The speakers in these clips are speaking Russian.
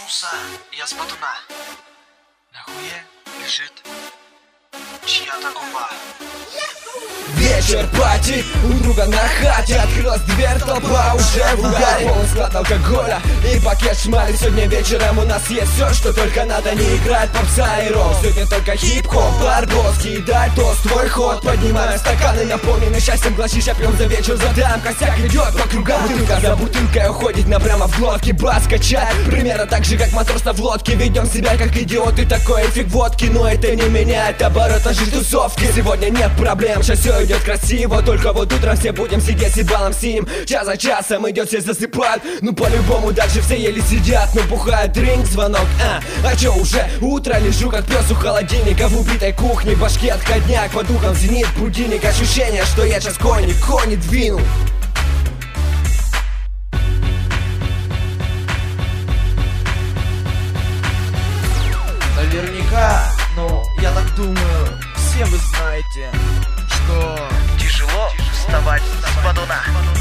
проснулся, я с батуна. На хуе лежит чья-то губа. Вечер пати, у друга на хате. Открылась дверь, толпа уже в угаре. Полный склад алкоголя и пакет шмали. Сегодня вечером у нас есть все, что только надо. Не играть попса и рок, сегодня только хип-хоп. Барбоски, дай тост, твой ход. Поднимаем стаканы, наполненные счастьем. Глазища пьем за вечер, задаем. Косяк идет по кругам, бутылка за бутылкой уходит на прямо в глотке. Бас качает, примерно так же, как матрос в лодке. Ведем себя как идиоты, такой эффект водки. Но это не меняет оборот нашей тусовки. Сегодня нет проблем, сейчас все идет красиво. Только вот утром все будем сидеть и балом синим. Час за часом идет, все засыпают. Ну по-любому дальше все еле сидят. Ну бухает дринк, звонок, а чё уже утро? Лежу как пес у холодильника в убитой кухне. Башки отходняк, по духам зенит будильник. Ощущение, что я сейчас кони двину. Наверняка, ну, я так думаю, все вы знаете, что Тяжело вставать с батуна.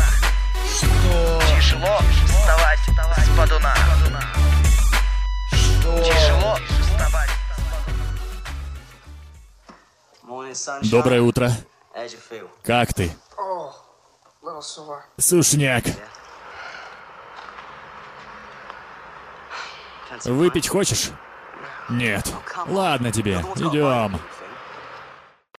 Тяжело вставать с батуна. Тяжело вставать с батуна. Доброе утро. Как ты? Сушняк. Выпить хочешь? Нет. Ладно тебе, идем.